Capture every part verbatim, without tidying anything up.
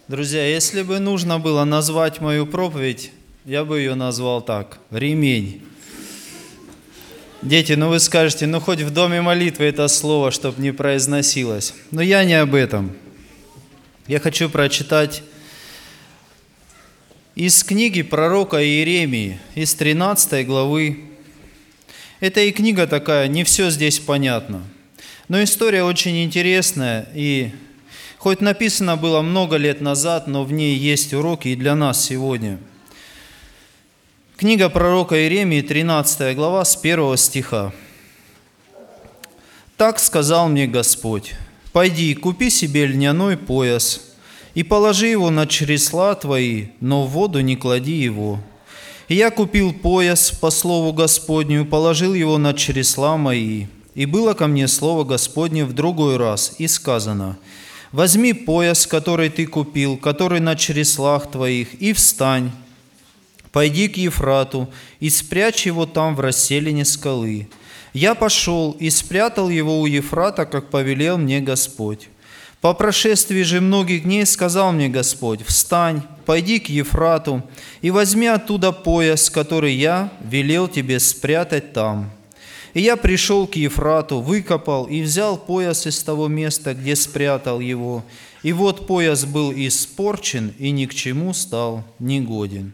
Друзья, если бы нужно было назвать мою проповедь, я бы ее назвал так – «Ремень». Дети, ну вы скажете, ну хоть в доме молитвы это слово, чтобы не произносилось. Но я не об этом. Я хочу прочитать из книги пророка Иеремии, из тринадцатой главы. Это и книга такая, не все здесь понятно. Но история очень интересная, и хоть написано было много лет назад, но в ней есть уроки и для нас сегодня. Книга пророка Иеремии, тринадцатая глава, с первого стиха. «Так сказал мне Господь: пойди, купи себе льняной пояс, и положи его на чресла твои, но в воду не клади его. И я купил пояс, по слову Господню, положил его на чресла мои. И было ко мне слово Господне в другой раз, и сказано: возьми пояс, который ты купил, который на чреслах твоих, и встань, пойди к Ефрату, и спрячь его там в расселине скалы. Я пошел и спрятал его у Ефрата, как повелел мне Господь. По прошествии же многих дней сказал мне Господь: встань, пойди к Ефрату, и возьми оттуда пояс, который я велел тебе спрятать там. И я пришел к Ефрату, выкопал и взял пояс из того места, где спрятал его. И вот пояс был испорчен и ни к чему стал негоден».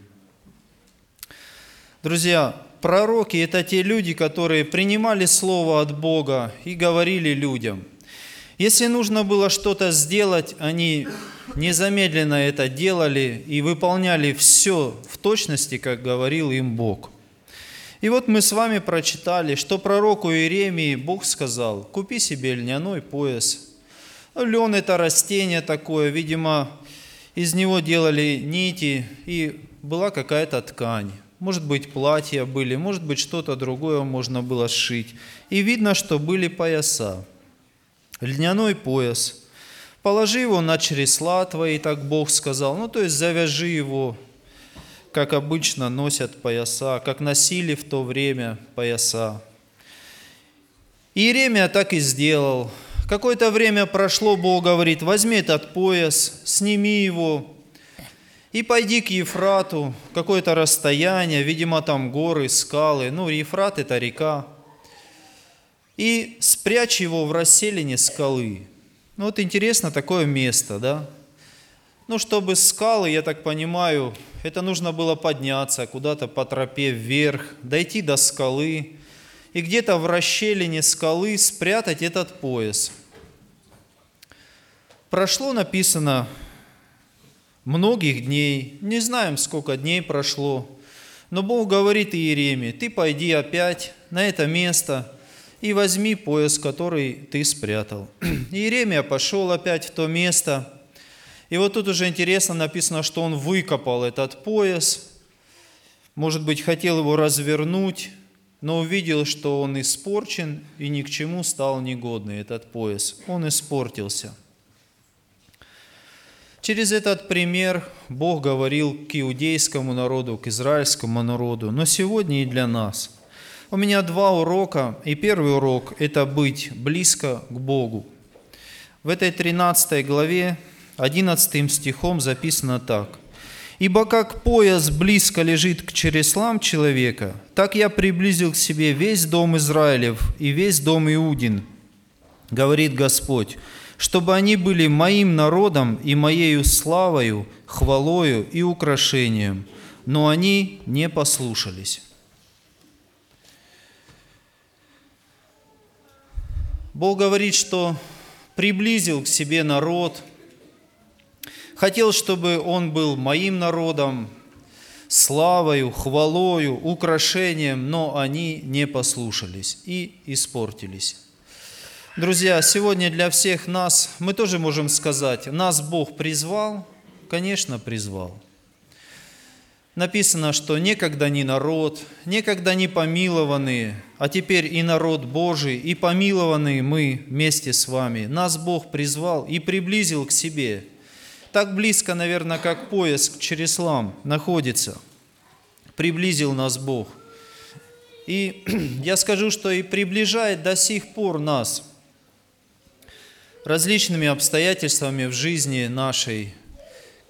Друзья, пророки – это те люди, которые принимали слово от Бога и говорили людям. Если нужно было что-то сделать, они незамедленно это делали и выполняли все в точности, как говорил им Бог. И вот мы с вами прочитали, что пророку Иеремии Бог сказал: купи себе льняной пояс. Лен – это растение такое, видимо, из него делали нити, и была какая-то ткань. Может быть, платья были, может быть, что-то другое можно было сшить. И видно, что были пояса. Льняной пояс. Положи его на чресла твои, так Бог сказал. Ну, то есть завяжи его, как обычно носят пояса, как носили в то время пояса. Иеремия так и сделал. Какое-то время прошло, Бог говорит: возьми этот пояс, сними его, и пойди к Ефрату, какое-то расстояние, видимо, там горы, скалы. Ну, Ефрат – это река. И спрячь его в расселине скалы. Ну, вот интересно такое место, да? Ну, чтобы скалы, я так понимаю, это нужно было подняться куда-то по тропе вверх, дойти до скалы и где-то в расщелине скалы спрятать этот пояс. Прошло, написано, многих дней, не знаем, сколько дней прошло, но Бог говорит Иеремии: ты пойди опять на это место и возьми пояс, который ты спрятал. Иеремия пошел опять в то место, и вот тут уже интересно написано, что он выкопал этот пояс, может быть, хотел его развернуть, но увидел, что он испорчен и ни к чему стал негодный, этот пояс. Он испортился. Через этот пример Бог говорил к иудейскому народу, к израильскому народу, но сегодня и для нас. У меня два урока, и первый урок – это быть близко к Богу. В этой тринадцатой главе, одиннадцатым стихом записано так: «Ибо как пояс близко лежит к чреслам человека, так я приблизил к себе весь дом Израилев и весь дом Иудин, говорит Господь, чтобы они были моим народом и моею славою, хвалою и украшением, но они не послушались». Бог говорит, что приблизил к себе народ, хотел, чтобы он был моим народом, славою, хвалою, украшением, но они не послушались и испортились. Друзья, сегодня для всех нас, мы тоже можем сказать, нас Бог призвал? Конечно, призвал. Написано, что некогда не народ, некогда не помилованные, а теперь и народ Божий, и помилованные мы вместе с вами. Нас Бог призвал и приблизил к себе. Так близко, наверное, как пояс к чреслам находится. Приблизил нас Бог. И я скажу, что и приближает до сих пор нас различными обстоятельствами в жизни нашей, к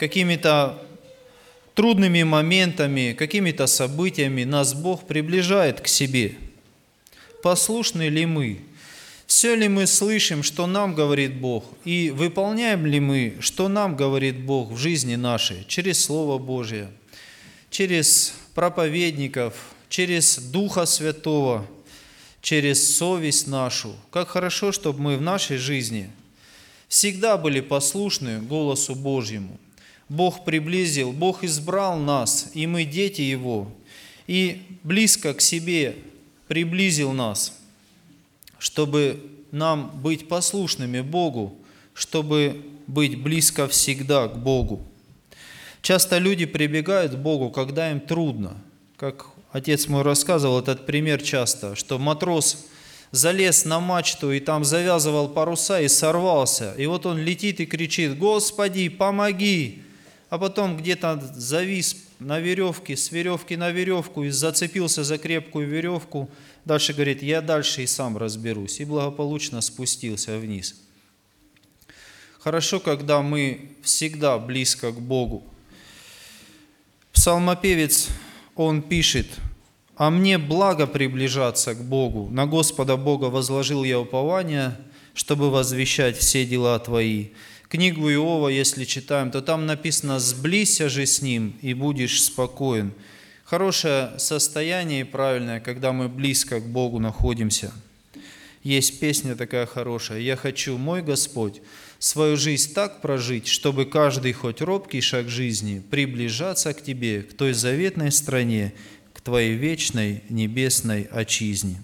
какими-то трудными моментами, какими-то событиями нас Бог приближает к себе. Послушны ли мы? Все ли мы слышим, что нам говорит Бог? И выполняем ли мы, что нам говорит Бог в жизни нашей через Слово Божие, через проповедников, через Духа Святого, через совесть нашу? Как хорошо, чтобы мы в нашей жизни всегда были послушны голосу Божьему. Бог приблизил, Бог избрал нас, и мы дети Его, и близко к себе приблизил нас, чтобы нам быть послушными Богу, чтобы быть близко всегда к Богу. Часто люди прибегают к Богу, когда им трудно. Как отец мой рассказывал этот пример часто, что матрос залез на мачту и там завязывал паруса и сорвался. И вот он летит и кричит: «Господи, помоги!» А потом где-то завис на веревке, с веревки на веревку и зацепился за крепкую веревку. Дальше говорит: «Я дальше и сам разберусь». И благополучно спустился вниз. Хорошо, когда мы всегда близко к Богу. Псалмопевец, он пишет: «А мне благо приближаться к Богу. На Господа Бога возложил я упование, чтобы возвещать все дела Твои». Книгу Иова, если читаем, то там написано: «Сблизься же с Ним, и будешь спокоен». Хорошее состояние и правильное, когда мы близко к Богу находимся. Есть песня такая хорошая: «Я хочу, мой Господь, свою жизнь так прожить, чтобы каждый хоть робкий шаг жизни приближаться к Тебе, к той заветной стране, к Твоей вечной небесной отчизне».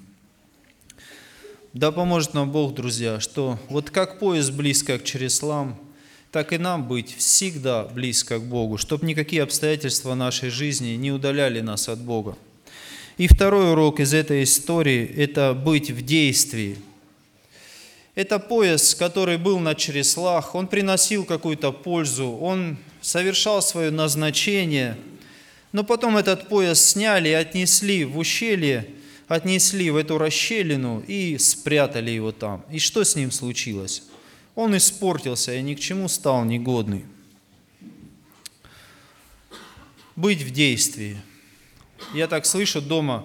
Да поможет нам Бог, друзья, что вот как пояс близко к чреслам, так и нам быть всегда близко к Богу, чтобы никакие обстоятельства нашей жизни не удаляли нас от Бога. И второй урок из этой истории – это быть в действии. Это пояс, который был на чреслах, он приносил какую-то пользу, он совершал свое назначение, но потом этот пояс сняли и отнесли в ущелье, отнесли в эту расщелину и спрятали его там. И что с ним случилось? Он испортился и ни к чему стал негодный. Быть в действии. Я так слышу дома,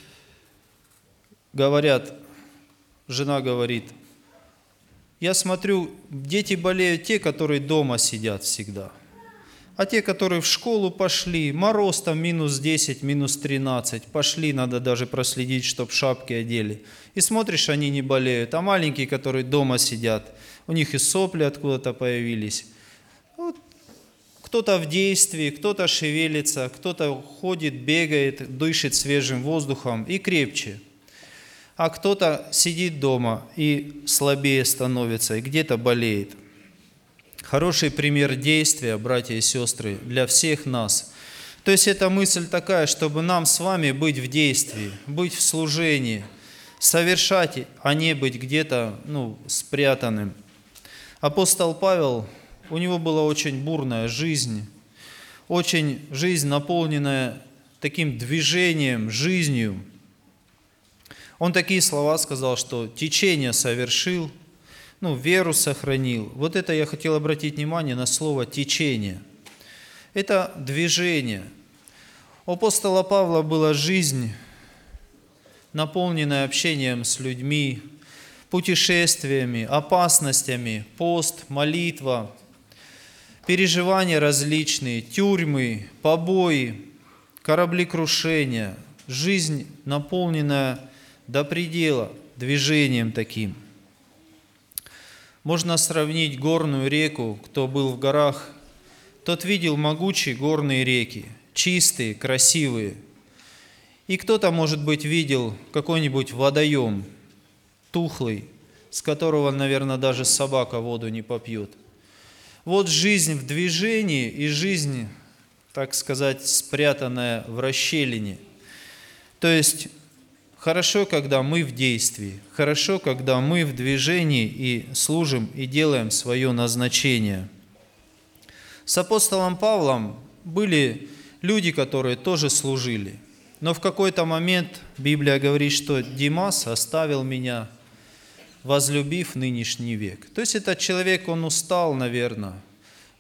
говорят, жена говорит: «Я смотрю, дети болеют те, которые дома сидят всегда. А те, которые в школу пошли, мороз там минус десять, минус тринадцать, пошли, надо даже проследить, чтоб шапки одели. И смотришь, они не болеют. А маленькие, которые дома сидят, у них и сопли откуда-то появились. Вот. Кто-то в действии, кто-то шевелится, кто-то ходит, бегает, дышит свежим воздухом и крепче. А кто-то сидит дома и слабее становится, и где-то болеет». Хороший пример действия, братья и сестры, для всех нас. То есть эта мысль такая, чтобы нам с вами быть в действии, быть в служении, совершать, а не быть где-то ну, спрятанным. Апостол Павел, у него была очень бурная жизнь, очень жизнь, наполненная таким движением, жизнью. Он такие слова сказал, что течение совершил, ну, веру сохранил. Вот это я хотел обратить внимание на слово «течение». Это движение. У апостола Павла была жизнь, наполненная общением с людьми, путешествиями, опасностями, пост, молитва, переживания различные, тюрьмы, побои, кораблекрушения. Жизнь, наполненная до предела движением таким. Можно сравнить горную реку, кто был в горах, тот видел могучие горные реки, чистые, красивые. И кто-то, может быть, видел какой-нибудь водоем, тухлый, с которого, наверное, даже собака воду не попьет. Вот жизнь в движении и жизнь, так сказать, спрятанная в расщелине. То есть хорошо, когда мы в действии, хорошо, когда мы в движении и служим, и делаем свое назначение. С апостолом Павлом были люди, которые тоже служили. Но в какой-то момент Библия говорит, что Димас оставил меня, возлюбив нынешний век. То есть этот человек, он устал, наверное,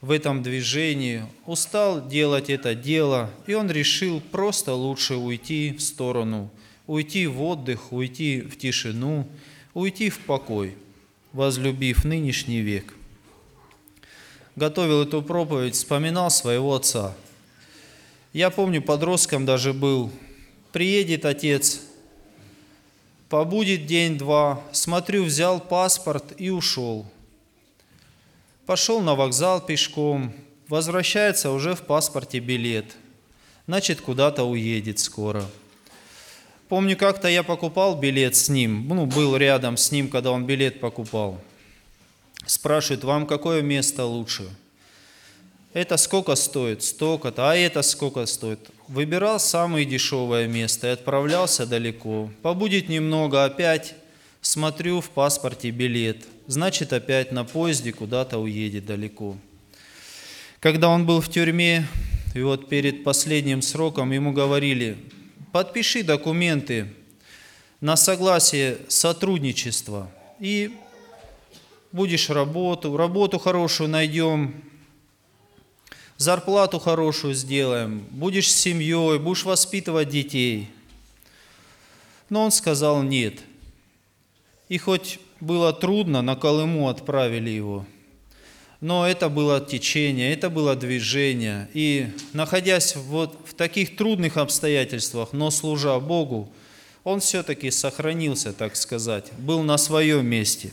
в этом движении, устал делать это дело, и он решил просто лучше уйти в сторону, уйти в отдых, уйти в тишину, уйти в покой, возлюбив нынешний век. Готовил эту проповедь, вспоминал своего отца. Я помню, подростком даже был. Приедет отец, побудет день-два, смотрю, взял паспорт и ушел. Пошел на вокзал пешком, возвращается, уже в паспорте билет. Значит, куда-то уедет скоро. Помню, как-то я покупал билет с ним, ну, был рядом с ним, когда он билет покупал. Спрашивает, вам какое место лучше? Это сколько стоит? Столько-то. А это сколько стоит? Выбирал самое дешевое место и отправлялся далеко. Побудет немного, опять смотрю в паспорте билет. Значит, опять на поезде куда-то уедет далеко. Когда он был в тюрьме, и вот перед последним сроком ему говорили, подпиши документы на согласие сотрудничества, и будешь работу, работу хорошую найдем, зарплату хорошую сделаем, будешь с семьей, будешь воспитывать детей. Но он сказал нет. И хоть было трудно, на Колыму отправили его, но это было течение, это было движение. И находясь вот в таких трудных обстоятельствах, но служа Богу, он все-таки сохранился, так сказать, был на своем месте.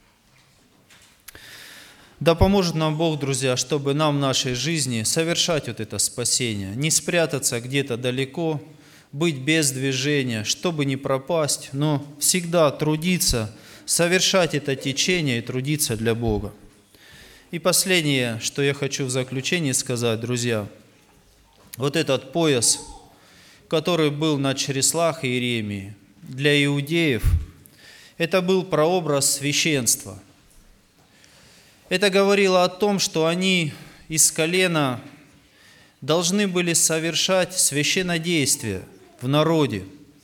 Да поможет нам Бог, друзья, чтобы нам в нашей жизни совершать вот это спасение, не спрятаться где-то далеко, быть без движения, чтобы не пропасть, но всегда трудиться, совершать это течение и трудиться для Бога. И последнее, что я хочу в заключении сказать, друзья, вот этот пояс, который был на чреслах Иеремии, для иудеев, это был прообраз священства. Это говорило о том, что они из колена должны были совершать священнодействие в народе.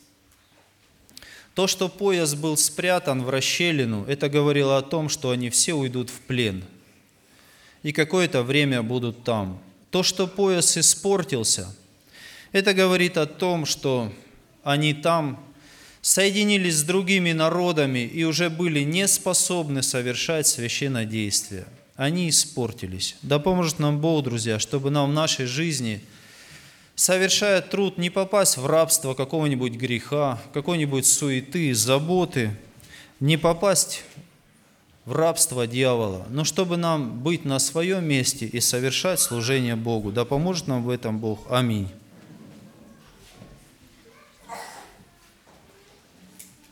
То, что пояс был спрятан в расщелину, это говорило о том, что они все уйдут в плен и какое-то время будут там. То, что пояс испортился, это говорит о том, что они там соединились с другими народами и уже были не способны совершать священнодействие. Они испортились. Да поможет нам Бог, друзья, чтобы нам в нашей жизни, совершая труд, не попасть в рабство какого-нибудь греха, какой-нибудь суеты, заботы, не попасть в рабство дьявола, но чтобы нам быть на своем месте и совершать служение Богу. Да поможет нам в этом Бог. Аминь.